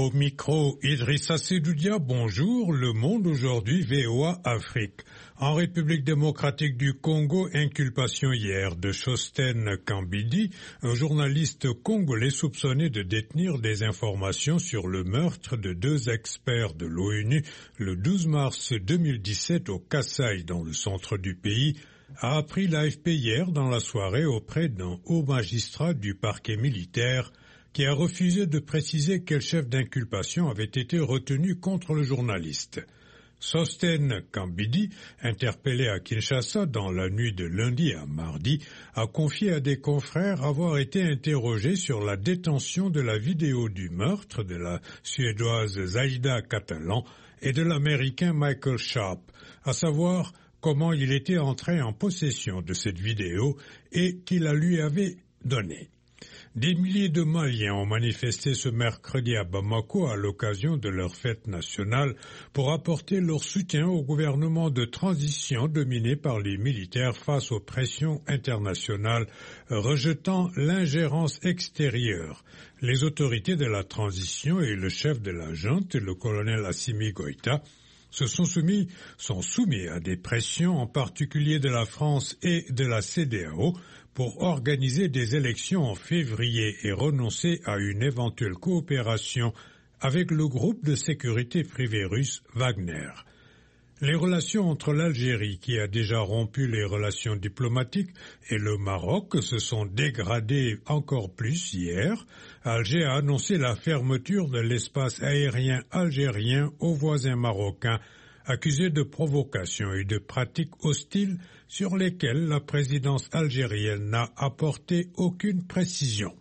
Au micro, Idrissa Sedoudia, bonjour. Le Monde aujourd'hui, VOA Afrique. En République démocratique du Congo, inculpation hier de Shosten Kambidi, un journaliste congolais soupçonné de détenir des informations sur le meurtre de 2 experts de l'ONU le 12 mars 2017 au Kasaï, dans le centre du pays, a appris l'AFP hier dans la soirée auprès d'un haut magistrat du parquet militaire qui a refusé de préciser quel chef d'inculpation avait été retenu contre le journaliste. Shosten Kambidi, interpellé à Kinshasa dans la nuit de lundi à mardi, a confié à des confrères avoir été interrogé sur la détention de la vidéo du meurtre de la Suédoise Zaida Catalan et de l'Américain Michael Sharp, à savoir comment il était entré en possession de cette vidéo et qui la lui avait donnée. Des milliers de Maliens ont manifesté ce mercredi à Bamako à l'occasion de leur fête nationale pour apporter leur soutien au gouvernement de transition dominé par les militaires face aux pressions internationales, rejetant l'ingérence extérieure. Les autorités de la transition et le chef de la junte, le colonel Assimi Goïta, sont soumis à des pressions, en particulier de la France et de la CEDEAO, pour organiser des élections en février et renoncer à une éventuelle coopération avec le groupe de sécurité privé russe Wagner. Les relations entre l'Algérie, qui a déjà rompu les relations diplomatiques, et le Maroc se sont dégradées encore plus hier. Alger a annoncé la fermeture de l'espace aérien algérien aux voisins marocains, accusés de provocation et de pratiques hostiles sur lesquelles la présidence algérienne n'a apporté aucune précision.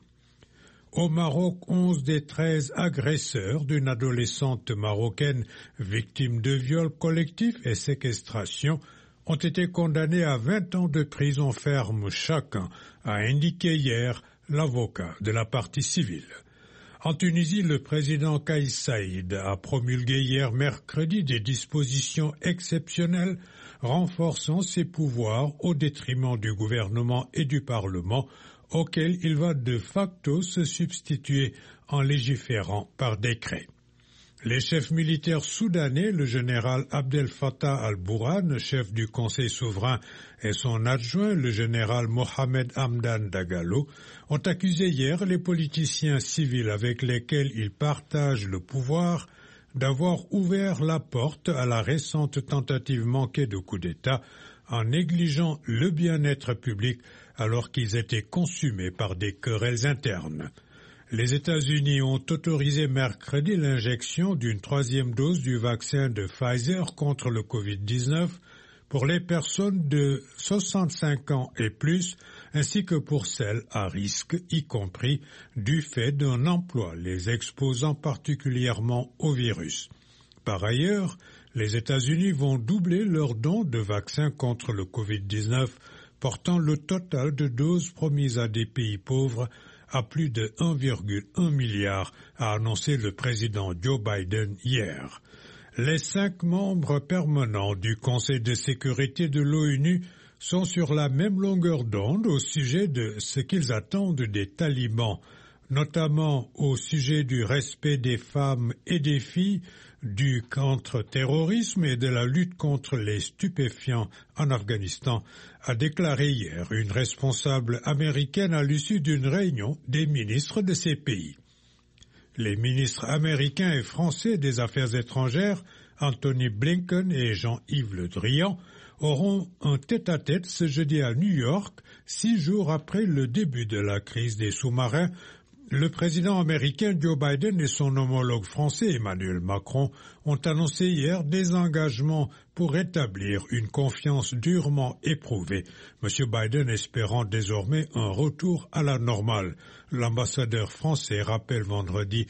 Au Maroc, 11 des 13 agresseurs d'une adolescente marocaine victime de viol collectif et séquestration ont été condamnés à 20 ans de prison ferme chacun, a indiqué hier l'avocat de la partie civile. En Tunisie, le président Kais Saïed a promulgué hier mercredi des dispositions exceptionnelles renforçant ses pouvoirs au détriment du gouvernement et du Parlement, auquel il va de facto se substituer en légiférant par décret. Les chefs militaires soudanais, le général Abdel Fattah al-Burhan, chef du Conseil souverain, et son adjoint, le général Mohamed Hamdan Dagalo, ont accusé hier les politiciens civils avec lesquels ils partagent le pouvoir d'avoir ouvert la porte à la récente tentative manquée de coup d'État en négligeant le bien-être public alors qu'ils étaient consumés par des querelles internes. Les États-Unis ont autorisé mercredi l'injection d'une 3e dose du vaccin de Pfizer contre le Covid-19 pour les personnes de 65 ans et plus, ainsi que pour celles à risque, y compris du fait d'un emploi les exposant particulièrement au virus. Par ailleurs, les États-Unis vont doubler leur don de vaccins contre le Covid-19, portant le total de doses promises à des pays pauvres à plus de 1,1 milliard, a annoncé le président Joe Biden hier. Les 5 membres permanents du Conseil de sécurité de l'ONU sont sur la même longueur d'onde au sujet de ce qu'ils attendent des talibans, notamment au sujet du respect des femmes et des filles, du contre-terrorisme et de la lutte contre les stupéfiants en Afghanistan, a déclaré hier une responsable américaine à l'issue d'une réunion des ministres de ces pays. Les ministres américains et français des Affaires étrangères, Anthony Blinken et Jean-Yves Le Drian, auront un tête-à-tête ce jeudi à New York, 6 jours après le début de la crise des sous-marins. Le président américain Joe Biden et son homologue français Emmanuel Macron ont annoncé hier des engagements pour rétablir une confiance durement éprouvée, M. Biden espérant désormais un retour à la normale. L'ambassadeur français rappelé vendredi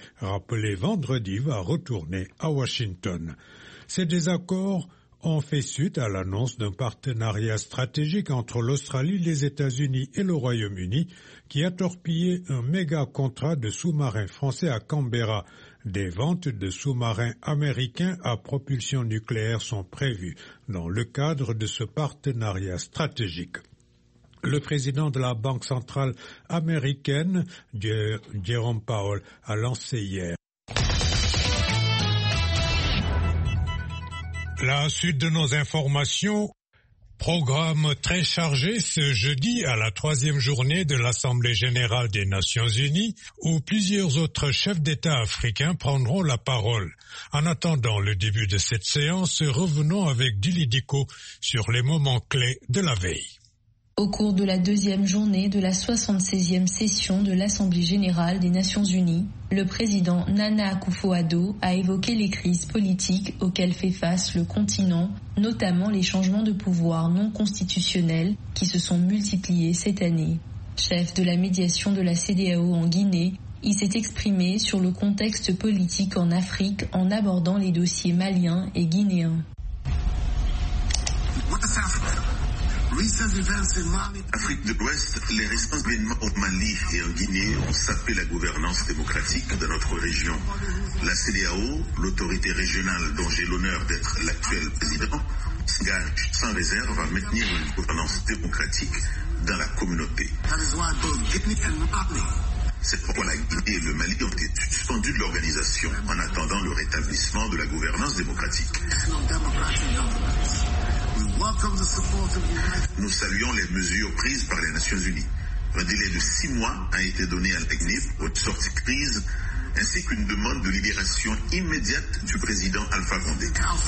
va retourner à Washington. Ces désaccords ont fait suite à l'annonce d'un partenariat stratégique entre l'Australie, les États-Unis et le Royaume-Uni qui a torpillé un méga contrat de sous-marins français à Canberra. Des ventes de sous-marins américains à propulsion nucléaire sont prévues dans le cadre de ce partenariat stratégique. Le président de la Banque centrale américaine, Jerome Powell, a lancé hier La suite de nos informations. Programme très chargé ce jeudi à la 3e journée de l'Assemblée générale des Nations unies où plusieurs autres chefs d'État africains prendront la parole. En attendant le début de cette séance, revenons avec Dili Diko sur les moments clés de la veille. Au cours de la 2e journée de la 76e session de l'Assemblée générale des Nations unies, le président Nana Akufo-Addo a évoqué les crises politiques auxquelles fait face le continent, notamment les changements de pouvoir non constitutionnels qui se sont multipliés cette année. Chef de la médiation de la CEDEAO en Guinée, il s'est exprimé sur le contexte politique en Afrique en abordant les dossiers maliens et guinéens. Afrique de l'Ouest, les récents événements au Mali et en Guinée ont sapé la gouvernance démocratique de notre région. La CEDEAO, l'autorité régionale dont j'ai l'honneur d'être l'actuel président, s'engage sans réserve à maintenir une gouvernance démocratique dans la communauté. C'est pourquoi la Guinée et le Mali ont été suspendus de l'organisation en attendant le rétablissement de la gouvernance démocratique. Nous saluons les mesures prises par les Nations Unies. Un délai de 6 mois a été donné à la Guinée pour une sortie de crise, ainsi qu'une demande de libération immédiate du président Alpha Condé.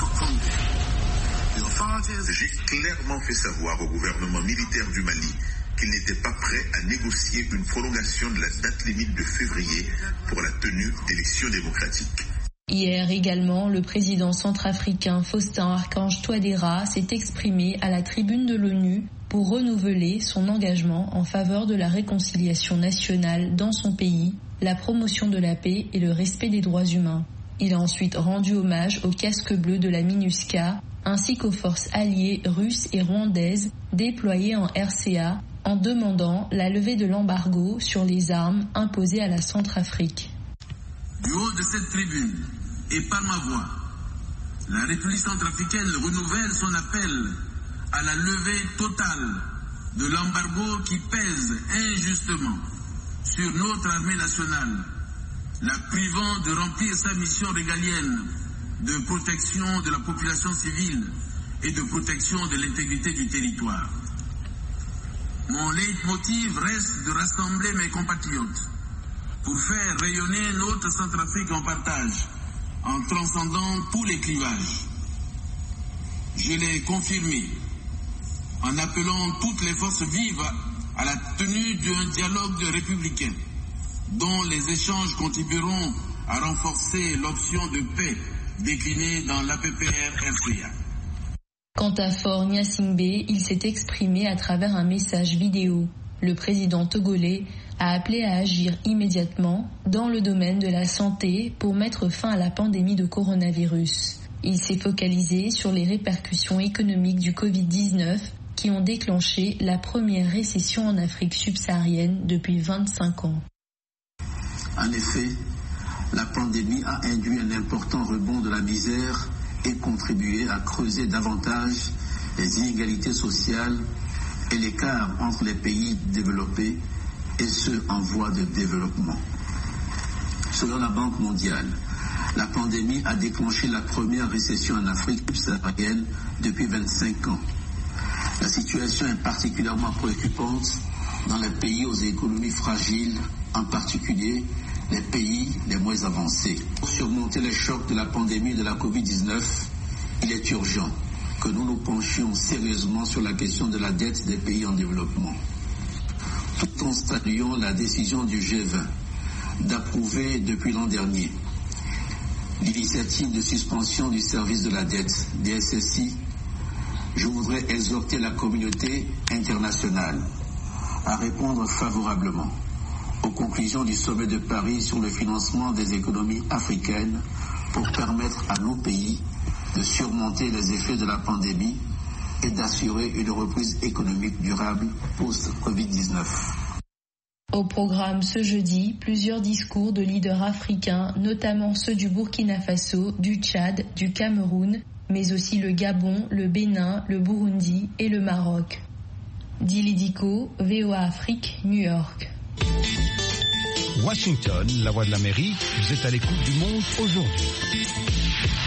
J'ai clairement fait savoir au gouvernement militaire du Mali qu'il n'était pas prêt à négocier une prolongation de la date limite de février pour la tenue d'élections démocratiques. Hier également, le président centrafricain Faustin Archange Touadéra s'est exprimé à la tribune de l'ONU pour renouveler son engagement en faveur de la réconciliation nationale dans son pays, la promotion de la paix et le respect des droits humains. Il a ensuite rendu hommage aux casques bleus de la MINUSCA ainsi qu'aux forces alliées russes et rwandaises déployées en RCA en demandant la levée de l'embargo sur les armes imposées à la Centrafrique. Du haut de cette tribune et par ma voix, la République centrafricaine renouvelle son appel à la levée totale de l'embargo qui pèse injustement sur notre armée nationale, la privant de remplir sa mission régalienne de protection de la population civile et de protection de l'intégrité du territoire. Mon leitmotiv reste de rassembler mes compatriotes pour faire rayonner notre Centrafrique en partage, en transcendant tous les clivages. Je l'ai confirmé en appelant toutes les forces vives à la tenue d'un dialogue républicain dont les échanges contribueront à renforcer l'option de paix déclinée dans l'APPR-RCA. Quant à Faure Gnassingbé, il s'est exprimé à travers un message vidéo. Le président togolais a appelé à agir immédiatement dans le domaine de la santé pour mettre fin à la pandémie de coronavirus. Il s'est focalisé sur les répercussions économiques du Covid-19 qui ont déclenché la première récession en Afrique subsaharienne depuis 25 ans. En effet, la pandémie a induit un important rebond de la misère et contribué à creuser davantage les inégalités sociales et l'écart entre les pays développés et ceux en voie de développement. Selon la Banque mondiale, la pandémie a déclenché la première récession en Afrique subsaharienne depuis 25 ans. La situation est particulièrement préoccupante dans les pays aux économies fragiles, en particulier les pays les moins avancés. Pour surmonter les chocs de la pandémie de la Covid-19, il est urgent que nous nous penchions sérieusement sur la question de la dette des pays en développement. Tout en saluant la décision du G20 d'approuver depuis l'an dernier l'initiative de suspension du service de la dette, DSSI, je voudrais exhorter la communauté internationale à répondre favorablement aux conclusions du sommet de Paris sur le financement des économies africaines pour permettre à nos pays de surmonter les effets de la pandémie et d'assurer une reprise économique durable post-Covid-19. Au programme ce jeudi, plusieurs discours de leaders africains, notamment ceux du Burkina Faso, du Tchad, du Cameroun, mais aussi le Gabon, le Bénin, le Burundi et le Maroc. Dili Diko, VOA Afrique, New York. Washington, la voix de l'Amérique, vous êtes à l'écoute du monde aujourd'hui.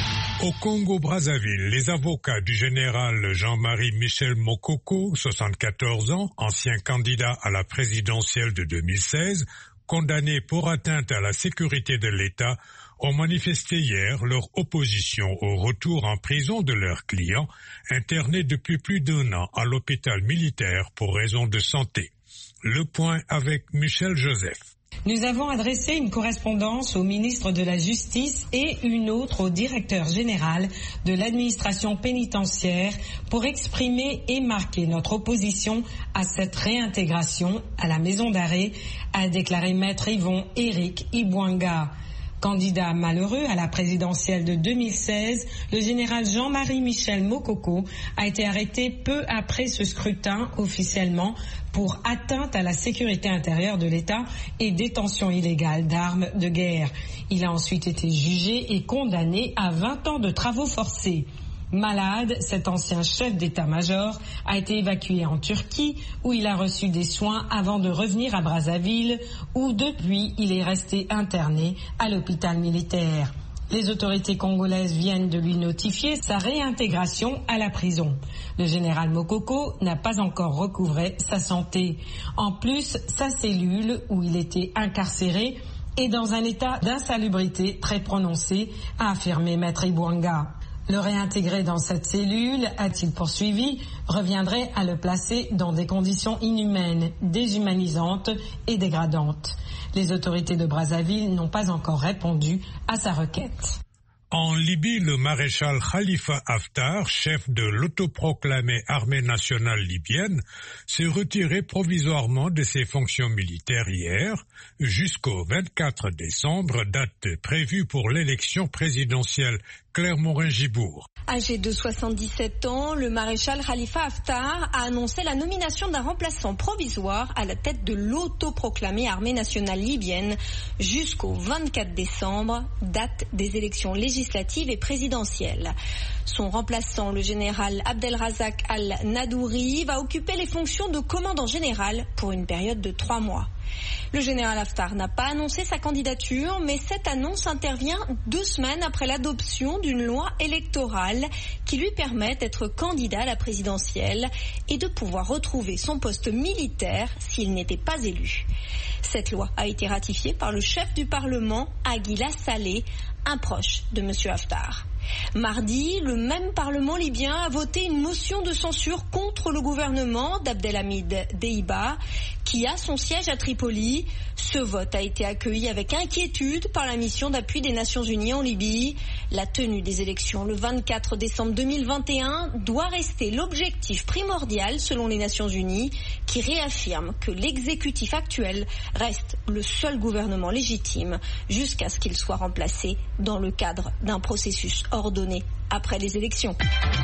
Au Congo-Brazzaville, les avocats du général Jean-Marie Michel Mokoko, 74 ans, ancien candidat à la présidentielle de 2016, condamné pour atteinte à la sécurité de l'État, ont manifesté hier leur opposition au retour en prison de leurs clients, internés depuis plus d'1 an à l'hôpital militaire pour raison de santé. Le point avec Michel Joseph. Nous avons adressé une correspondance au ministre de la Justice et une autre au directeur général de l'administration pénitentiaire pour exprimer et marquer notre opposition à cette réintégration à la maison d'arrêt, a déclaré maître Yvon Éric Ibouanga. Candidat malheureux à la présidentielle de 2016, le général Jean-Marie Michel Mokoko a été arrêté peu après ce scrutin officiellement pour atteinte à la sécurité intérieure de l'État et détention illégale d'armes de guerre. Il a ensuite été jugé et condamné à 20 ans de travaux forcés. Malade, cet ancien chef d'état-major a été évacué en Turquie où il a reçu des soins avant de revenir à Brazzaville où depuis il est resté interné à l'hôpital militaire. Les autorités congolaises viennent de lui notifier sa réintégration à la prison. Le général Mokoko n'a pas encore recouvré sa santé. En plus, sa cellule où il était incarcéré est dans un état d'insalubrité très prononcé, a affirmé maître Ibouanga. Le réintégrer dans cette cellule, a-t-il poursuivi, reviendrait à le placer dans des conditions inhumaines, déshumanisantes et dégradantes. Les autorités de Brazzaville n'ont pas encore répondu à sa requête. En Libye, le maréchal Khalifa Haftar, chef de l'autoproclamée armée nationale libyenne, s'est retiré provisoirement de ses fonctions militaires hier, jusqu'au 24 décembre, date prévue pour l'élection présidentielle. Claire Morin-Gibourg. Âgé de 77 ans, le maréchal Khalifa Haftar a annoncé la nomination d'un remplaçant provisoire à la tête de l'autoproclamée armée nationale libyenne jusqu'au 24 décembre, date des élections législatives et présidentielles. Son remplaçant, le général Abdelrazak Al-Nadouri, va occuper les fonctions de commandant général pour une période de 3 mois. Le général Haftar n'a pas annoncé sa candidature, mais cette annonce intervient 2 semaines après l'adoption d'une loi électorale qui lui permet d'être candidat à la présidentielle et de pouvoir retrouver son poste militaire s'il n'était pas élu. Cette loi a été ratifiée par le chef du Parlement, Aguila Saleh, un proche de M. Haftar. Mardi, le même Parlement libyen a voté une motion de censure contre le gouvernement d'Abdelhamid Deiba, qui a son siège à Tripoli. Ce vote a été accueilli avec inquiétude par la mission d'appui des Nations Unies en Libye. La tenue des élections le 24 décembre 2021 doit rester l'objectif primordial selon les Nations Unies, qui réaffirment que l'exécutif actuel reste le seul gouvernement légitime jusqu'à ce qu'il soit remplacé dans le cadre d'un processus ordonné après les élections.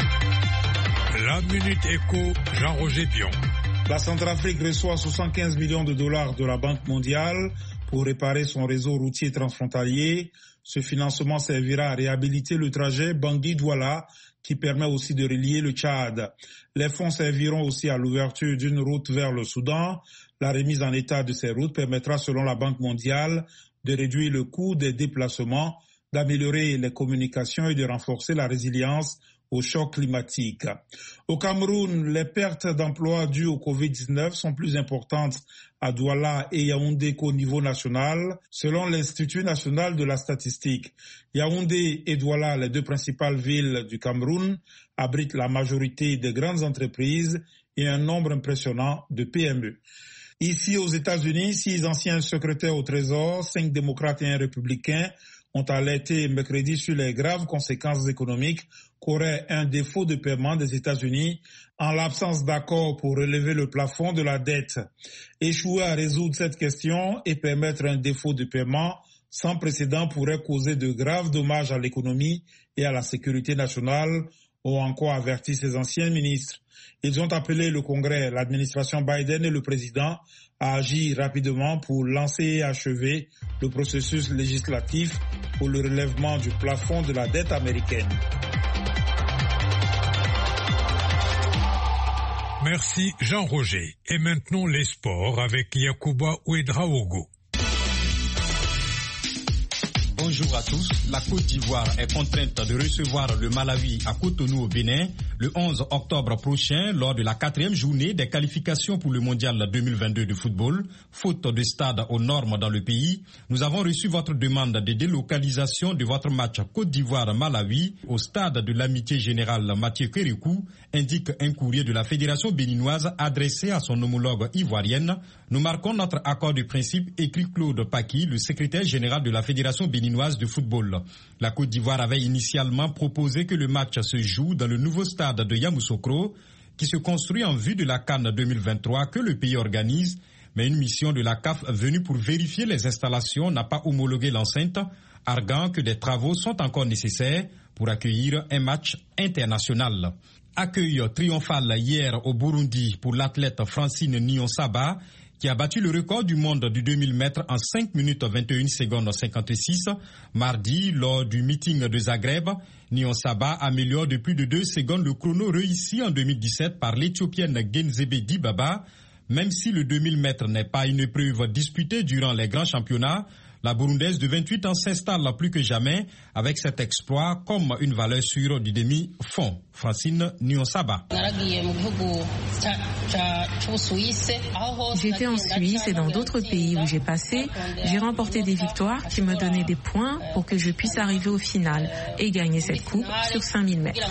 La Minute Éco, Jean-Roger Bion. La Centrafrique reçoit 75 millions de dollars de la Banque mondiale pour réparer son réseau routier transfrontalier. Ce financement servira à réhabiliter le trajet Bangui-Douala qui permet aussi de relier le Tchad. Les fonds serviront aussi à l'ouverture d'une route vers le Soudan. La remise en état de ces routes permettra, selon la Banque mondiale, de réduire le coût des déplacements, d'améliorer les communications et de renforcer la résilience au choc climatique. Au Cameroun, les pertes d'emplois dues au Covid-19 sont plus importantes à Douala et Yaoundé qu'au niveau national, selon l'Institut national de la statistique. Yaoundé et Douala, les 2 principales villes du Cameroun, abritent la majorité des grandes entreprises et un nombre impressionnant de PME. Ici, aux États-Unis, 6 anciens secrétaires au Trésor, 5 démocrates et 1 républicain, ont alerté mercredi sur les graves conséquences économiques qu'aurait un défaut de paiement des États-Unis en l'absence d'accord pour relever le plafond de la dette. Échouer à résoudre cette question et permettre un défaut de paiement sans précédent pourrait causer de graves dommages à l'économie et à la sécurité nationale, ont encore averti ces anciens ministres. Ils ont appelé le Congrès, l'administration Biden et le président à agir rapidement pour lancer et achever le processus législatif pour le relèvement du plafond de la dette américaine. Merci Jean-Roger. Et maintenant les sports avec Yacouba Ouedraogo. Bonjour. Bonjour à tous. La Côte d'Ivoire est contrainte de recevoir le Malawi à Cotonou au Bénin le 11 octobre prochain lors de la 4e journée des qualifications pour le Mondial 2022 de football. Faute de stade aux normes dans le pays, nous avons reçu votre demande de délocalisation de votre match Côte d'Ivoire-Malawi au stade de l'Amitié Générale Mathieu Kérékou, indique un courrier de la Fédération béninoise adressé à son homologue ivoirienne. Nous marquons notre accord de principe, écrit Claude Paki, le secrétaire général de la Fédération béninoise de football. La Côte d'Ivoire avait initialement proposé que le match se joue dans le nouveau stade de Yamoussoukro, qui se construit en vue de la CAN 2023 que le pays organise, mais une mission de la CAF venue pour vérifier les installations n'a pas homologué l'enceinte, arguant que des travaux sont encore nécessaires pour accueillir un match international. Accueil triomphal hier au Burundi pour l'athlète Francine Niyonsaba, qui a battu le record du monde du 2000 mètres en 5 minutes 21 secondes 56. Mardi, lors du meeting de Zagreb, Niyonsaba améliore de plus de 2 secondes le chrono réussi en 2017 par l'Éthiopienne Genzebe Dibaba. Même si le 2000 mètres n'est pas une épreuve disputée durant les grands championnats, la Burundaise de 28 ans s'installe plus que jamais avec cet exploit comme une valeur sûre du demi-fond. Francine Niyonsaba. J'étais en Suisse et dans d'autres pays où j'ai passé, j'ai remporté des victoires qui me donnaient des points pour que je puisse arriver au final et gagner cette coupe sur 5000 mètres.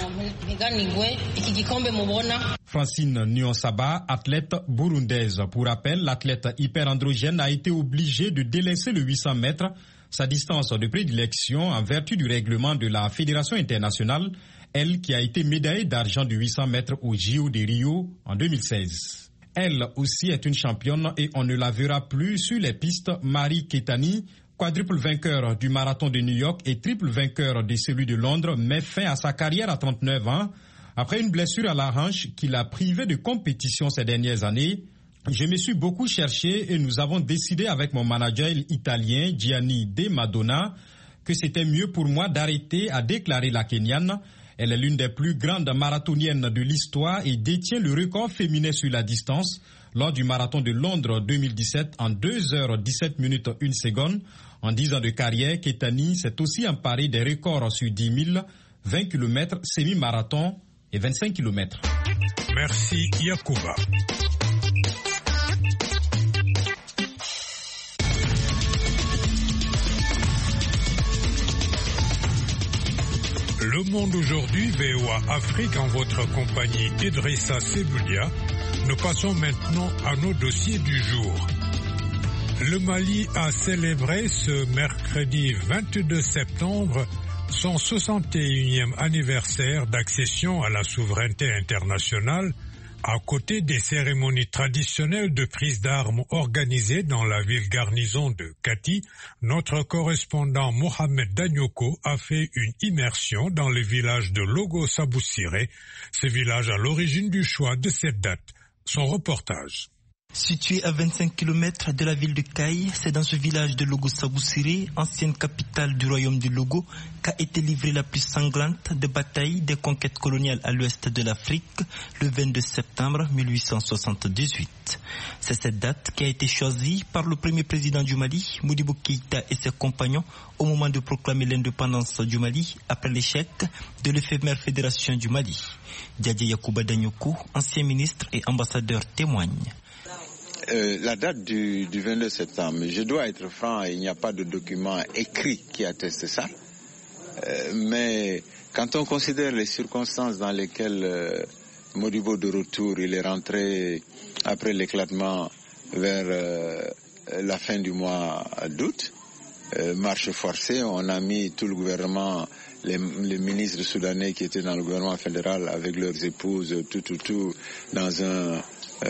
Francine Niyonsaba, athlète burundaise. Pour rappel, l'athlète hyperandrogène a été obligé de délaisser le 800 mètres, sa distance de prédilection en vertu du règlement de la Fédération internationale, elle qui a été médaillée d'argent du 800 mètres au JO de Rio en 2016. Elle aussi est une championne et on ne la verra plus sur les pistes. Marie Ketani, quadruple vainqueur du marathon de New York et triple vainqueur de celui de Londres, met fin à sa carrière à 39 ans après une blessure à la hanche qui l'a privée de compétition ces dernières années. Je me suis beaucoup cherché et nous avons décidé avec mon manager italien Gianni De Madonna que c'était mieux pour moi d'arrêter, a déclaré la Kenyane. Elle est l'une des plus grandes marathoniennes de l'histoire et détient le record féminin sur la distance lors du marathon de Londres 2017 en 2h17 minutes 1 seconde. En 10 ans de carrière, Ketani s'est aussi emparé des records sur 10 000, 20 km, semi-marathon et 25 km. Merci Yacouba. Le Monde aujourd'hui, VOA Afrique, en votre compagnie Idrissa Seboulia. Nous passons maintenant à nos dossiers du jour. Le Mali a célébré ce mercredi 22 septembre son 61e anniversaire d'accession à la souveraineté internationale, à côté des cérémonies traditionnelles de prise d'armes organisées dans la ville garnison de Kati. Notre correspondant Mohamed Danyoko a fait une immersion dans le village de Logo-Saboussiré, ce village à l'origine du choix de cette date. Son reportage. Situé à 25 km de la ville de Kaï, c'est dans ce village de Logo-Saboussiré, ancienne capitale du royaume du Logo, qu'a été livrée la plus sanglante des batailles des conquêtes coloniales à l'ouest de l'Afrique, le 22 septembre 1878. C'est cette date qui a été choisie par le premier président du Mali, Modibo Keïta, et ses compagnons au moment de proclamer l'indépendance du Mali après l'échec de l'éphémère fédération du Mali. Diadje Yacouba Danyoko, ancien ministre et ambassadeur, témoigne. La date du 22 septembre, je dois être franc, il n'y a pas de document écrit qui atteste ça. Mais quand on considère les circonstances dans lesquelles Modibo de retour, il est rentré après l'éclatement vers la fin du mois d'août, marche forcée, on a mis tout le gouvernement, les ministres soudanais qui étaient dans le gouvernement fédéral avec leurs épouses, tout dans un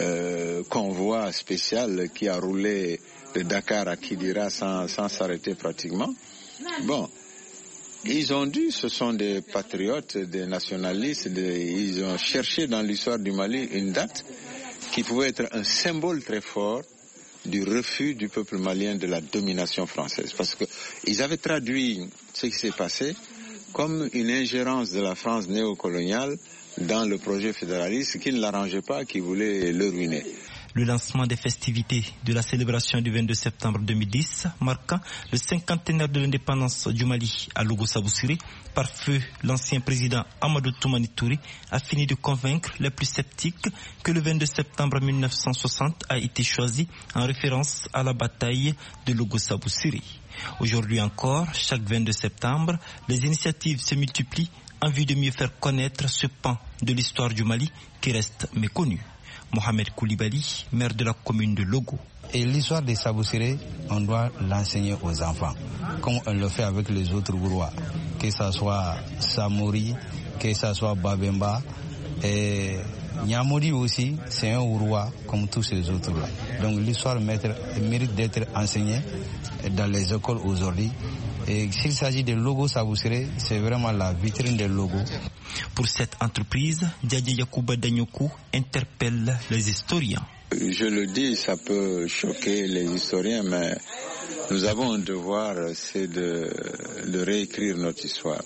convoi spécial qui a roulé de Dakar à Kidira sans s'arrêter pratiquement. Bon, ils ont dit, ce sont des patriotes, des nationalistes, ils ont cherché dans l'histoire du Mali une date qui pouvait être un symbole très fort du refus du peuple malien de la domination française. Parce que ils avaient traduit ce qui s'est passé comme une ingérence de la France néocoloniale dans le projet fédéraliste qui ne l'arrangeait pas, qui voulait le ruiner. Le lancement des festivités de la célébration du 22 septembre 2010, marquant le 50e de l'indépendance du Mali à Logo-Saboussiri, par feu l'ancien président Amadou Toumani Touré, a fini de convaincre les plus sceptiques que le 22 septembre 1960 a été choisi en référence à la bataille de Logo-Saboussiri. Aujourd'hui encore, chaque 22 septembre, les initiatives se multiplient en vue de mieux faire connaître ce pan de l'histoire du Mali qui reste méconnu. Mohamed Koulibaly, maire de la commune de Logo. Et l'histoire des Saboussiré, on doit l'enseigner aux enfants, comme on le fait avec les autres Gourois, que ce soit Samori, que ce soit Babemba, et Nyamori aussi, c'est un Gourois comme tous ces autres-là. Donc l'histoire mérite d'être enseignée dans les écoles aujourd'hui. Et s'il s'agit de Logo Saboussiré, c'est vraiment la vitrine des logos. Pour cette entreprise, Diadja Yacouba Danyokou interpelle les historiens. Je le dis, ça peut choquer les historiens, mais nous avons un devoir, c'est de réécrire notre histoire.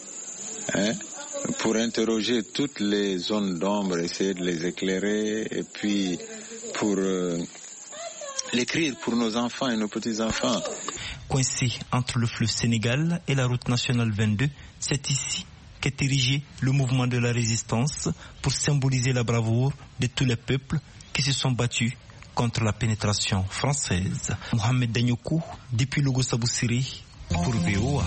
Pour interroger toutes les zones d'ombre, essayer de les éclairer, et puis pour l'écrire pour nos enfants et nos petits-enfants. Coincé entre le fleuve Sénégal et la route nationale 22, c'est ici qu'est érigé le mouvement de la résistance pour symboliser la bravoure de tous les peuples qui se sont battus contre la pénétration française. Mohamed Danyokou, depuis Logo-Saboussiri, pour VOA.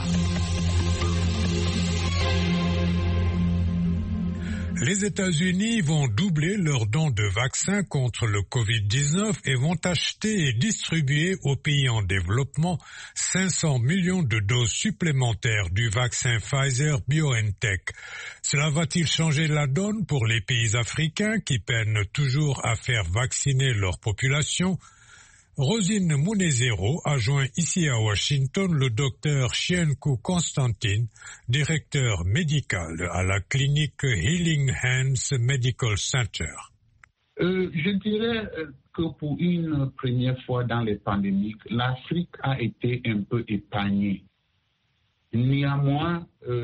Les États-Unis vont doubler leurs dons de vaccins contre le Covid-19 et vont acheter et distribuer aux pays en développement 500 millions de doses supplémentaires du vaccin Pfizer-BioNTech. Cela va-t-il changer la donne pour les pays africains qui peinent toujours à faire vacciner leur population? Rosine Mounezero a joint ici à Washington le docteur Chienkou Constantine, directeur médical à la clinique Healing Hands Medical Center. Je dirais que pour une première fois dans les pandémies, l'Afrique a été un peu épargnée. Néanmoins,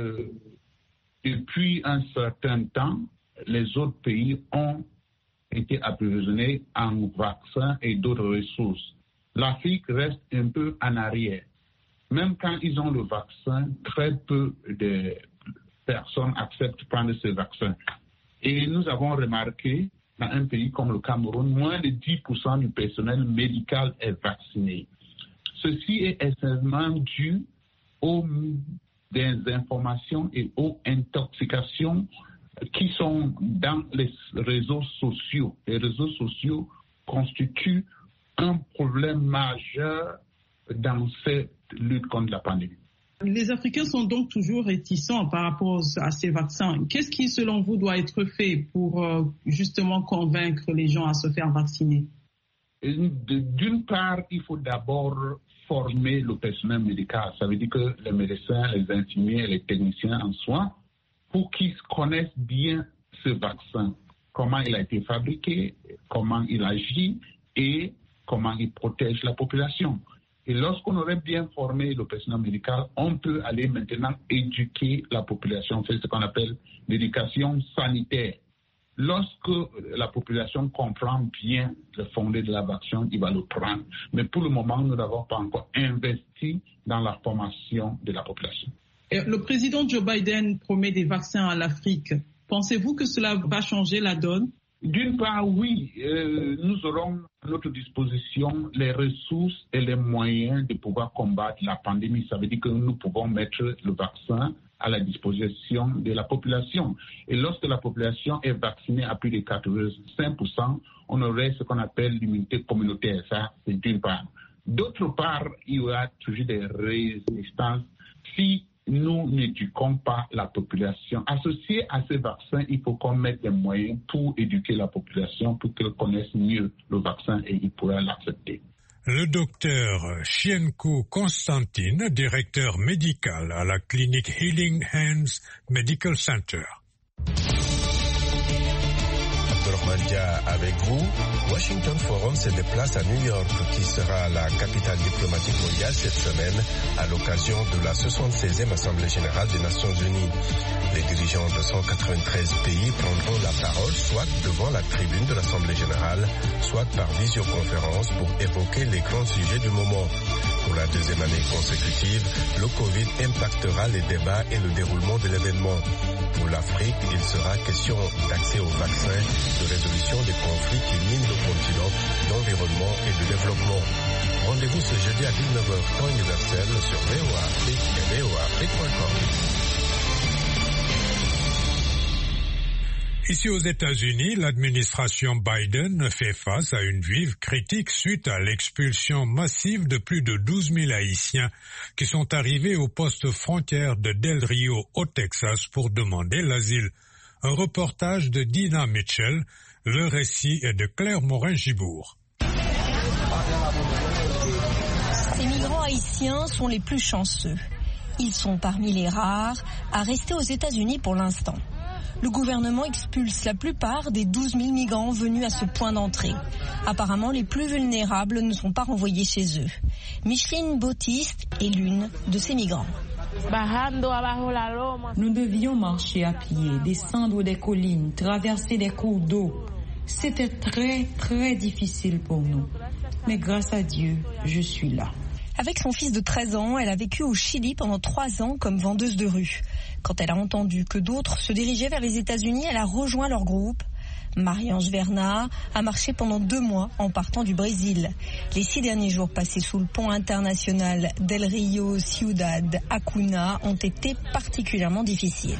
depuis un certain temps, les autres pays ont été approvisionnés en vaccins et d'autres ressources. L'Afrique reste un peu en arrière. Même quand ils ont le vaccin, très peu de personnes acceptent de prendre ce vaccin. Et nous avons remarqué, dans un pays comme le Cameroun, moins de 10% du personnel médical est vacciné. Ceci est essentiellement dû aux désinformations et aux intoxications qui sont dans les réseaux sociaux. Les réseaux sociaux constituent un problème majeur dans cette lutte contre la pandémie. Les Africains sont donc toujours réticents par rapport à ces vaccins. Qu'est-ce qui, selon vous, doit être fait pour justement convaincre les gens à se faire vacciner? D'une part, il faut d'abord former le personnel médical. Ça veut dire que les médecins, les infirmiers, les techniciens en soins, pour qu'ils connaissent bien ce vaccin, comment il a été fabriqué, comment il agit et comment il protège la population. Et lorsqu'on aurait bien formé le personnel médical, on peut aller maintenant éduquer la population, c'est ce qu'on appelle l'éducation sanitaire. Lorsque la population comprend bien le fondé de la vaccin, il va le prendre. Mais pour le moment, nous n'avons pas encore investi dans la formation de la population. Le président Joe Biden promet des vaccins à l'Afrique. Pensez-vous que cela va changer la donne? D'une part, oui. Nous aurons à notre disposition les ressources et les moyens de pouvoir combattre la pandémie. Ça veut dire que nous pouvons mettre le vaccin à la disposition de la population. Et lorsque la population est vaccinée à plus de 85%, on aurait ce qu'on appelle l'immunité communautaire. Ça, c'est d'une part. D'autre part, il y aura toujours des résistances si nous n'éduquons pas la population. Associé à ces vaccins, il faut qu'on mette des moyens pour éduquer la population, pour qu'elle connaisse mieux le vaccin et il pourra l'accepter. Le docteur Chienkou Constantine, directeur médical à la clinique Healing Hands Medical Center. Abdourahmane Dia avec vous. Washington Forum se déplace à New York, qui sera la capitale diplomatique mondiale cette semaine à l'occasion de la 76e Assemblée générale des Nations Unies. Les dirigeants de 193 pays prendront la parole soit devant la tribune de l'Assemblée générale, soit par visioconférence pour évoquer les grands sujets du moment. Pour la deuxième année consécutive, le Covid impactera les débats et le déroulement de l'événement. Pour l'Afrique, il sera question d'accès aux vaccins, de résolution des conflits qui minent le continent, d'environnement et de développement. Rendez-vous ce jeudi à 19h, temps universel, sur VOA Afrique et voaafrique.com. Ici aux États-Unis, l'administration Biden fait face à une vive critique suite à l'expulsion massive de plus de 12 000 Haïtiens qui sont arrivés au poste frontière de Del Rio au Texas pour demander l'asile. Un reportage de Dina Mitchell, le récit est de Claire Morin-Gibourg. Ces migrants haïtiens sont les plus chanceux. Ils sont parmi les rares à rester aux États-Unis pour l'instant. Le gouvernement expulse la plupart des 12 000 migrants venus à ce point d'entrée. Apparemment, les plus vulnérables ne sont pas renvoyés chez eux. Micheline Bautiste est l'une de ces migrants. Nous devions marcher à pied, descendre des collines, traverser des cours d'eau. C'était très, très difficile pour nous. Mais grâce à Dieu, je suis là. Avec son fils de 13 ans, elle a vécu au Chili pendant 3 ans comme vendeuse de rue. Quand elle a entendu que d'autres se dirigeaient vers les États-Unis, elle a rejoint leur groupe. Marie-Ange Vernat a marché pendant 2 mois en partant du Brésil. Les 6 derniers jours passés sous le pont international Del Rio Ciudad Acuna ont été particulièrement difficiles.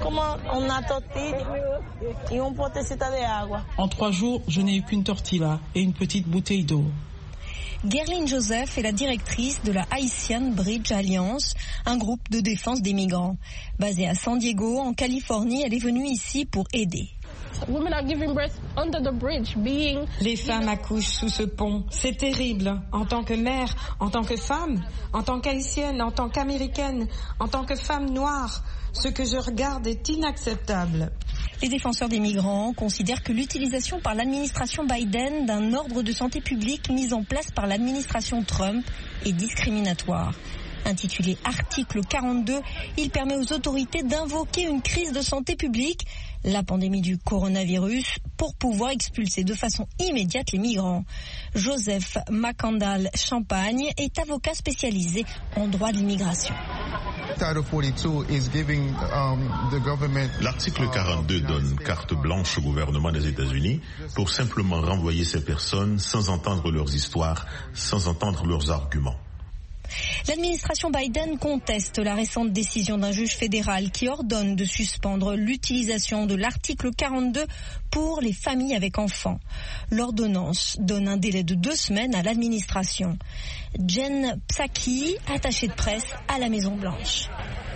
En 3 jours, je n'ai eu qu'une tortilla et une petite bouteille d'eau. Guerline Joseph est la directrice de la Haitian Bridge Alliance, un groupe de défense des migrants. Basée à San Diego, en Californie, elle est venue ici pour aider. Les femmes accouchent sous ce pont. C'est terrible. En tant que mère, en tant que femme, en tant qu'haïtienne, en tant qu'américaine, en tant que femme noire, ce que je regarde est inacceptable. Les défenseurs des migrants considèrent que l'utilisation par l'administration Biden d'un ordre de santé publique mis en place par l'administration Trump est discriminatoire. Intitulé Article 42, il permet aux autorités d'invoquer une crise de santé publique, la pandémie du coronavirus, pour pouvoir expulser de façon immédiate les migrants. Joseph Macandal Champagne est avocat spécialisé en droit de l'immigration. L'article 42 donne carte blanche au gouvernement des États-Unis pour simplement renvoyer ces personnes sans entendre leurs histoires, sans entendre leurs arguments. L'administration Biden conteste la récente décision d'un juge fédéral qui ordonne de suspendre l'utilisation de l'article 42 pour les familles avec enfants. L'ordonnance donne un délai de 2 semaines à l'administration. Jen Psaki, attachée de presse à la Maison-Blanche.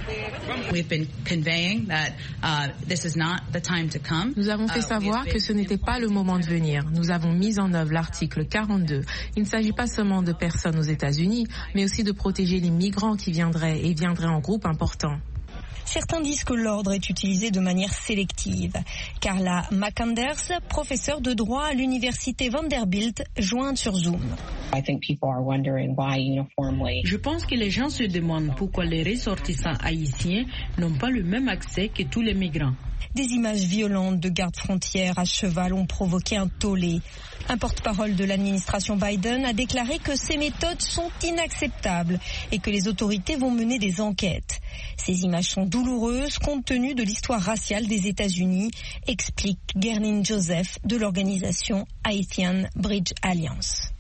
Nous avons fait savoir que ce n'était pas le moment de venir. Nous avons mis en œuvre l'article 42. Il ne s'agit pas seulement de personnes aux États-Unis, mais aussi de protéger les migrants qui viendraient en groupe important. Certains disent que l'ordre est utilisé de manière sélective. Carla McAnders, professeure de droit à l'université Vanderbilt, jointe sur Zoom. Je pense que les gens se demandent pourquoi les ressortissants haïtiens n'ont pas le même accès que tous les migrants. Des images violentes de gardes frontières à cheval ont provoqué un tollé. Un porte-parole de l'administration Biden a déclaré que ces méthodes sont inacceptables et que les autorités vont mener des enquêtes. Ces images sont douloureuses compte tenu de l'histoire raciale des États-Unis, explique Guerline Joseph de l'organisation Haitian Bridge Alliance.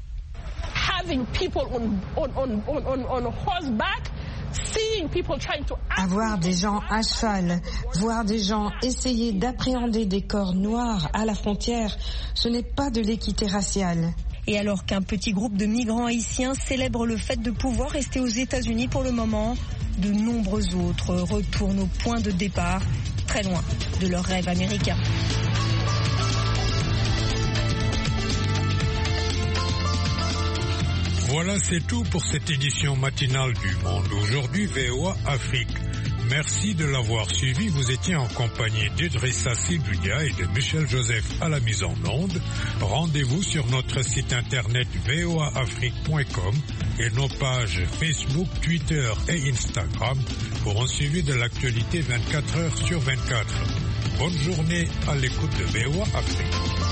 Avoir des gens à cheval, voir des gens essayer d'appréhender des corps noirs à la frontière, ce n'est pas de l'équité raciale. Et alors qu'un petit groupe de migrants haïtiens célèbre le fait de pouvoir rester aux États-Unis pour le moment, de nombreux autres retournent au point de départ, très loin de leur rêve américain. Voilà, c'est tout pour cette édition matinale du Monde. Aujourd'hui, VOA Afrique. Merci de l'avoir suivi. Vous étiez en compagnie d'Idrissa Sidoudia et de Michel Joseph à la mise en onde. Rendez-vous sur notre site internet voaafrique.com et nos pages Facebook, Twitter et Instagram pour un suivi de l'actualité 24 heures sur 24. Bonne journée à l'écoute de VOA Afrique.